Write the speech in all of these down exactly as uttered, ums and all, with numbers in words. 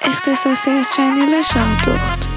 اختصاصی از چنل شادخت.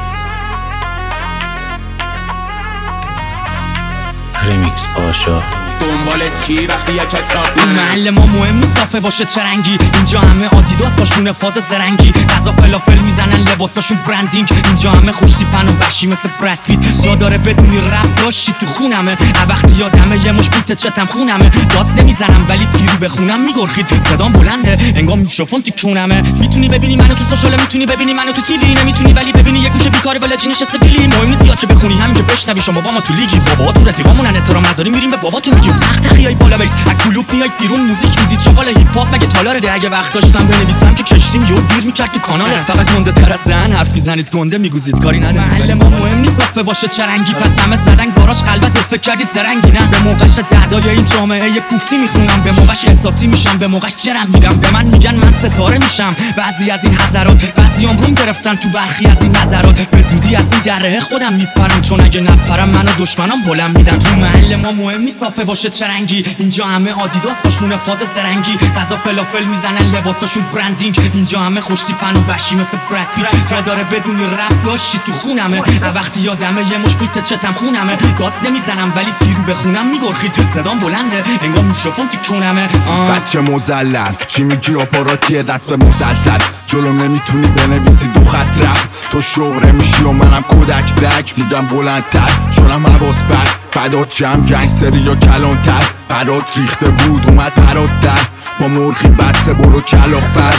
ریمیکس پاشا دنبال چی وقتی یک کتاب این محل ما مهم نیست تافه باشه چرنگی، اینجا همه آدیداس باشونه فاز زرنگی، غذا فلافل میزنن لباساشون برندینگ، اینجا همه خوشتیپن و وحشی مثل براد پیت، یاداره بدونی رپ داشتی تو خونمه، وقتی یادمه یه مش بیت چتم خونمه، داد نمیزنم ولی فیرو بخونم میگرخید، صدام بلنده انگار میکروفون تو کونمه، میتونی ببینی منو تو سوشال، میتونی ببینی منو تو تیوی، نمیتونی ولی ببینی یه گوشه بیکاره بالا جی نشسته بیلی، مهم نیست زیاد که بخونی همین که بشنوی، شما با ما تو لیگی، بابا تو رفیقامونن احترام نذاری میریم به باباتون میگیم تخت تخیای بالا بیس، از کلوب میای بیرون موزیک میدید چاقال هیپ هاپ مگه تالاره ده، اگه وقت داشتم بنویسم که کشتیم یهو گیر میکرد تو کاناله، فقط گنده تر از دهن حرف میزنید گنده میگوزید کاری نداره، محل ما مهم نیست تافه باشه چرنگی، پس همه زدن گاراژ قلبت فکر کردید زرنگی، نه به موقعش دردای این جامعه یه کوفتی میخونم، به موقعش احساسی میشم، به موقعش جرم میدم، به من میگن من ستاره میشم، بعضی از این حضرات بعضیام روم گرفتن تو برخی از این نظرات، به زودی از این دره خودم میپرم، چون اگه نپرم منو دشمنام بلند میدن، تو محل ما مهم نیست تافه باشه چرنگی، اینجا همه آدیداس باشونه فاز زرنگی، غذا فلافل میزنن لباساشون برندینگ، اینجا همه خوشتیپن و وحشی مثل براد پیت، یاداره بدونی رپ داشتی تو خونمه، وقتی یادمه یه مش بیت چتم خونمه، داد نمیزنم ولی فیرو بخونم میگرخید، صدام بلنده انگار میکروفون تو کونمه، بچه مزلل چی میگی آپاراتیه دست به مسلسل، جلو نمیتونی بنویسی دو خط رپ، تو شغره میشی و منم کودک بلک، میگم بلندتر چونم حواس بر فدات جمع گنگستری یا کلانتر، برات ریخته بود اومد پرات در، با مرغی بسته برو کلاخ پر،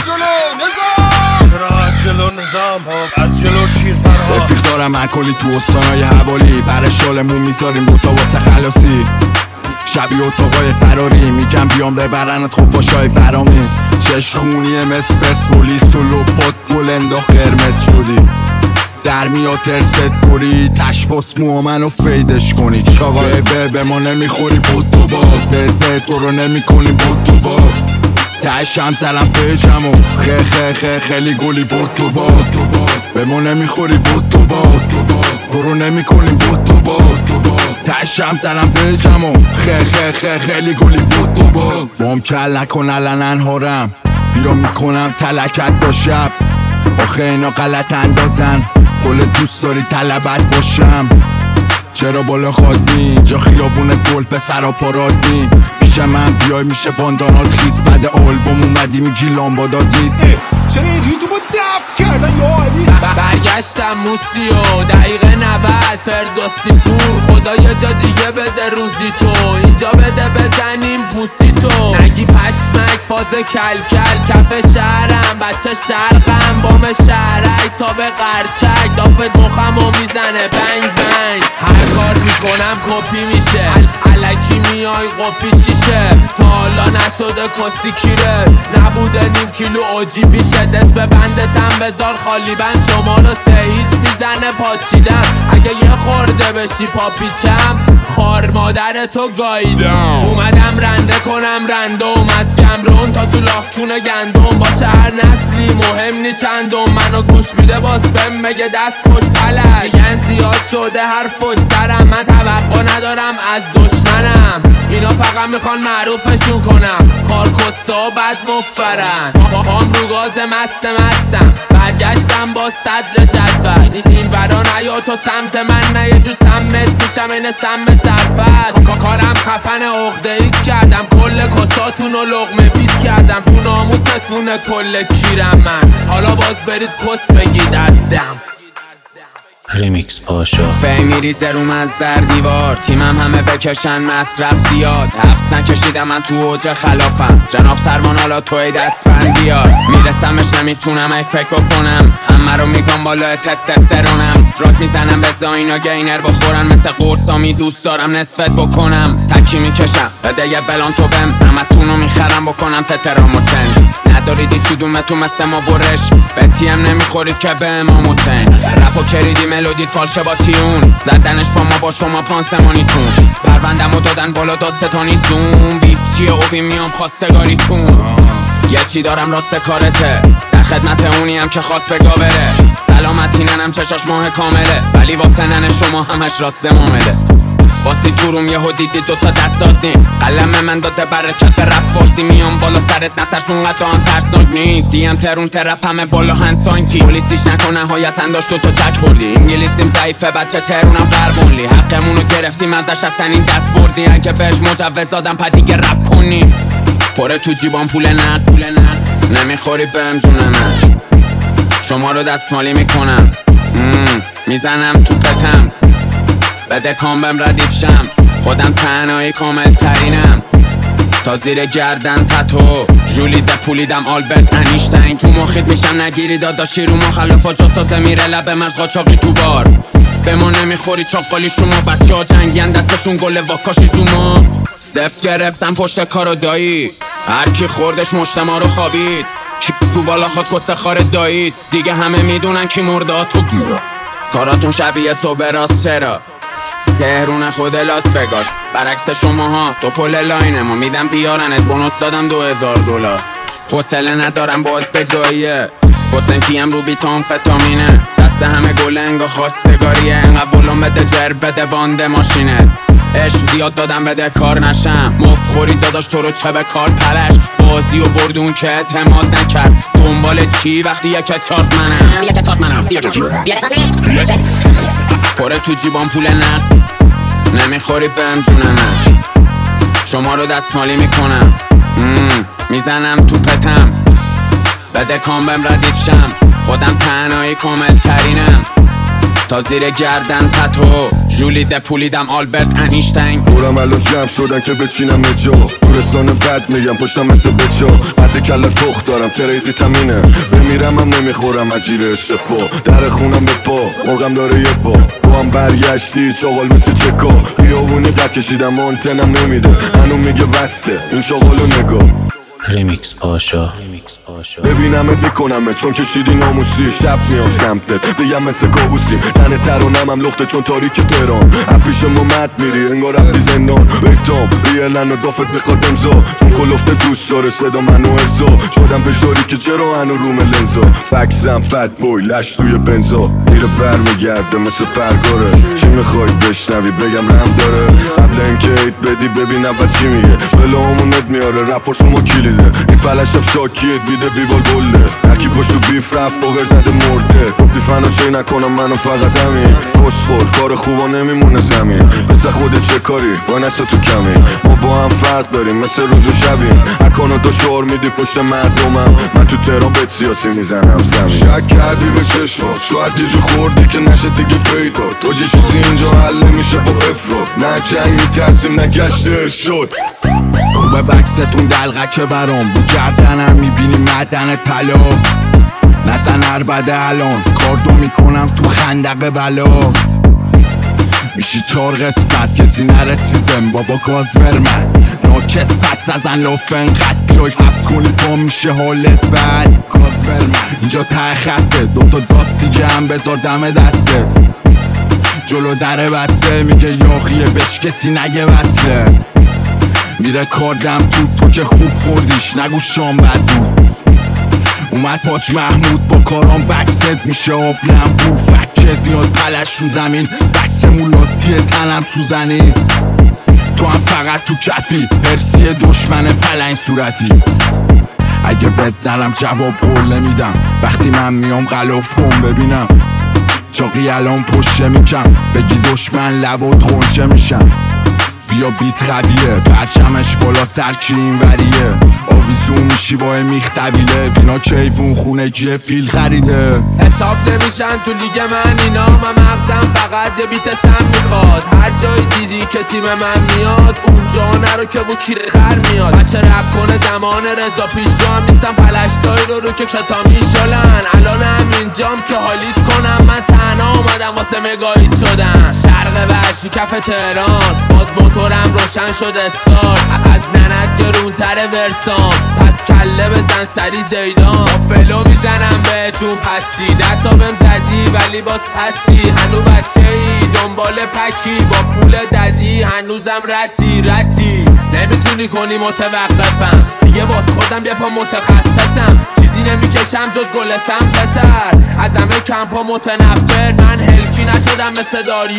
جلو نظام ها از جلو شیر فرها، رفیق دارم من کلی تو استانای حوالی، برای شالمون میذاریم دوتا واسه خلاصی، شبیه اتاقای فراری میگم بیام ببرنت خفاشای فرامی، چش خونیه مثل پرسپولیس و لپات گل انداخت قرمز شدی، در میاد ترست بری تش باس مو منو فیدش کنی، چاقای به به ما نمیخوری بود تو با به به تو رو نمی کنی بود تو با تشم زلم پیجم و خه خه خه خیلی گلی بود تو با به ما نمیخوری بود تو با تو رو نمی کنی بود تو با تشم زلم پیجم و خه خه خه خیلی گلی بود تو با بام کل نکن الان انهارم بیا میکنم تلکت با شب، آخه اینا غلط اندازن کل دوست داری طلبت باشم، چرا بالا خواهد می اینجا خیابون گل پسر پاراد می پیش من بیای میشه باندانات خیس، بعد آلبوم اومدی میگی لامبادات نیست، چرا اینجوری تو با دفت کردن یا علی برگشتم موسیو دقیقه نود فردوسی پور، خدا یه جا دیگه بده روزی تو، اینجا بده بزنیم پوسی تو، نگی پشمک فاز کل کل کف شهرم بچه شرقم بام شهرک تا به قرچک، دافت مخمو میزنه بنگ بنگ، هر کار میکنم کپی میشه، الکی میای قپی چیشه، تا حالا نشده کسی کیره، نبوده نیم کیلو اوجی پیشه، دست به بندتم بذار خالی بند، شما رو سه هیچ میزنه پاچیدم، اگه یه خورده بشی پاپیچم خار مادر تو گاییدم، اومدم رنده کنم رندوم از کمرون تا تو لاخچون گندم، باشه هر نسلی مهم نی چندم، منو گوش میده باز بهم مگه دست خوش پلش، میگن زیاد شده حرف سرم، من توقع ندارم از دشمنم، اینا فقط میخوان معروفشون کنم، خارکسته و بد مفرن، پاپام رو گاز مست مستم، برگشتم با صدر جدول، این برا نیا تو سمت من نه یه جو سمت میشم این سم سرفست، کارم خفن عقده ایت کردم، کل کساتون رو لقمه بیت کردم، تو ناموستون کل کیرم من، حالا باز برید کس بگید از دم. ریمیکس پاشا فی میریزه روم از در دیوار، تیمم همه بکشن مصرف زیاد، حبس نکشیدم من تو حجره خلافم، جناب سروان حالا توی دست بند بیار، میرسمش نمیتونم ای فکر بکنم، همه رو میگم بالا تستوسترونم، دراگ میزنم به زاینا گینر بخورن، مثل قرصامی دوست دارم نصفت بکنم، تکی میکشم بده یه بلان تو بم، همه تونو میخرم بکنم تترام و چنج، نداریدی چودومه تو مثل ما برش، به تیم نمیخورید که به امام حسین، رپو کریدی ملودیت فالشه با تیون، زدنش با ما با شما پانسمانیتون، پروندم و دادن بالا داد ستانی زوم، بیف چیه اوبی میام خواستگاریتون، یه چی دارم راست کارته، در خدمت اونیم که خواست بگا بره، سلامتی ننم چشاش ماه کامله، ولی واسه نن شما همش راست معامله. باسی تو روم یهو دیدی دوتا دستات نیم قلم من داده برکت رپ فارسی میام بالا سرت نترسون قطعا ترسناک نیست دیم ترون ترپ همه بالا هند ساینتی پلیسیش نکن نهایتا داشت دوتا چک خوردی انگلیسیم ضعیفه بچه ترونم قربونلی حقمونو گرفتیم ازش اصلا این دست بردی اگه بهش مجوز دادم پا دیگه رپ کنی پره تو جیبان پول نقد پول نقد نمیخوری بهم جون من شما رو دستمالی میکنم میزنم تو پتم بده کام بهم ردیف شم خودم تنهایی کامل ترینم تا زیر گردن تتو جولیده پولیدم آلبرت انیشتین تو مخیط میشم نگیری داداشی رو مخلفا جاسازه میره لب مرز قاچاقی تو بار به ما نمیخوری چاقالی شما بچه ها جنگین دستشون گل واکاشی زوما سفت گرفتم پشت کارو دایی هر کی خوردش مجتمع رو خوابید کی تو بالا خود کسه خار دایید دیگه همه میدونن کی مرده تو گیرا کاراتون شبیه صبح راست چرا تهرون خود لاس وگاس برعکس شماها تو پل لاینه ما میدم بیارنت بونوس دادم دو هزار دلار حوصله ندارم باز به گاییه حسین پیم رو بیتام فتامینه دست همه گلنگ و خواستگاریه انقدر بلون بده جر بده بانده ماشینه عشق زیاد دادم بده کار نشم مفخوری داداش تو رو چه به کار پلش بازی و بردون که اعتماد نکرد دنبال چی وقتی یک چارت منم یک چارت منم پره تو جیبان پول نقد نمیخوری بهم جون من شما رو دستمالی میکنم میزنم تو پتم بده کام بهم ردیف شم خودم تنهایی کامل ترینم تا زیر گردن تتو جولیده پولیدم آلبرت انیشتین برم الان جمع شدن که بچینم جا رسان بد میگم پشتم مثل بچا بعد کلا تخت دارم تریدی تمینه بمیرم هم نمیخورم اجیر اشتپا در خونم به پا مرغم داره یه پا با هم برگشتی چاقال مثل چکا خیابونی قد کشیدم آنتنم نمیده هنو میگه وصله این شاغالو نگاه ریمیکس پاشا ببینمت میکنمه چون کشیدی ناموسی شب میام سمتت بگم مثل کابوسیم تنه ترانم هم لخته چون تاریک تهران هم پیش ما مرد میری انگار رفتی زندان بیتام ریلن و دافت بخواد امضا چون کلفته دوست داره صدا منو ارزا شدم فشاری که چرا هنو روم لنزا بکسم بد بوی لش توی بنزا میره بر میگرده مثل پرگاره چی میخوای بشنوی بگم رم داره قبل اینکه ایت بدی ببین اول چی میگه بلامونت میاره رپورس ما کلیده این پلشم شاکیت بیده بیبال بله هرکی پشت و بیف رفت اوور زده مرده گفتی فنا چی نکنم منو فقط همین کس خود کار خوبا نمیمونه زمین مثل خودت چه کاری با نستا تو کمی ما با هم فرق داریم مثل روز و شبیم اکانو دو شعار میدی پشت مردمم من تو تهران بهت سیاسی میزنم زمین شک کردی به چشمات شاید یه جو خوردی که نشه دیگه پیدا تو چه چیزی اینجا حل نمیشه با افراد نه جنگ میترسیم نه گشت ارشاد خوبه بکستون دلغکه برام بو گردنم میبینی معدن طلا نزن عربده الان کاردو میکنم تو خندق بلا میشی چار قسمت کسی نرسیدم بابا گاز برمن ناکس پس ازن لافن قد بیای حفظ کنی پا میشه حالت بد گاز برمن اینجا ته خطه دوتا داستی جمع بذار دم دسته جلو در بسته میگه یاقیه بهش کسی نگه وصله میره کاردم تو تو که خوب خوردیش نگو شام بد بود اومد پاچ محمود با کارام بکست میشه آب لمبو فکت میاد پلش رو زمین بکس مولاتی تنم سوزنی تو هم فقط تو کفی هرسی دشمن پلنگ صورتی اگه بد درم جواب قول نمیدم وقتی من میام غلاف کن ببینم چاقی الان پشته میکم بگی دشمن لبات خونچه میشم بیا بیت قویه پرچمش بالا سر که این وریه آویزون میشی با میخ طویله وینا کیفون خونه گیه فیل خریده حساب نمیشن تو لیگ من اینا من مغزم فقط یه بیت سم میخواد هر جای دیدی که تیم من میاد اونجا نرو که بو کیر خر میاد بچه رپ کنه زمان رضا پیش رو هم نیستم پلشتایی رو رو که کتامی شلن الان همینجام که حالیت کنم من تنها اومدم واسه مگاهیت شدن شرق وحشی کف تهران باز موتورم روشن شد استار از ننت گرونتر ورسام پس کله بزن سری زیدان با فلو میزنم بهتون پستی دتا بهم زدی ولی باز پستی هنو بچه ای دنبال پکی با پول ددی هنوزم رتی رتی نمیتونی کنی متوقفم دیگه باز خودم یه پا متخصصم چیزی نمیکشم جز گل سم پسر از همه کمپا متنفر من هلکی نشدم مثل داریوش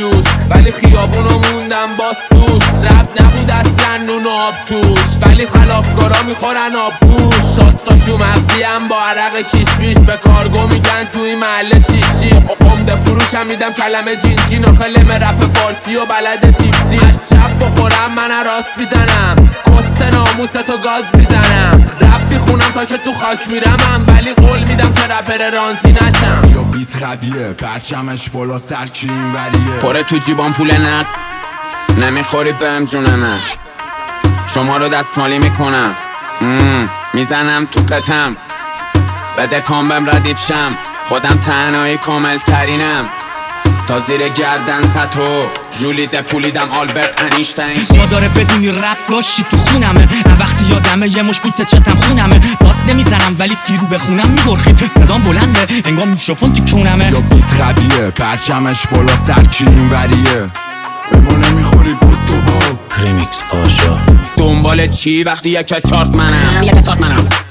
ولی خیابونو موندم باز توش. رب نبود اصلا نون آب توش، ولی خلافکارا میخورن آب بوش. شاستاشو مغزیم با عرق کیش بیش، به کارگو میگن توی محله شیشی. عمده فروشم میدم کلمه جینجی، ناخلم رپ فارسی و بلد تیپسی. از شب بخورم من راست میزنم، کست ناموستو گاز میزنم. رپ میخونم تا که تو خاک میرمم، ولی قول میدم که رپر رانتی نشم. یا بیت قویه پرچمش بالا سر کی اینوریه، پره تو جیبان پول نت نمیخوری بهم جونمه. شما رو دستمالی میکنم، میزنم تو پتم، بده کام بهم ردیف شم. خودم تنهایی کامل ترینم، تا زیر گردن تتو جولیده پولیدم آلبرت انیشتین. ما داره بدونی رپ باشی تو خونمه، نه وقتی یادمه یه مش بیت چتم خونمه. داد نمیزنم ولی فیرو بخونم میگرخید، صدام بلنده انگار میکروفون تو کونمه. یا بیت قویه پرچمش بالا سر کی اینوریه، به ما نمیخوری بود تو با ریمیکس پاشا. دنبال چی وقتی یک چارت منم، یک چارت منم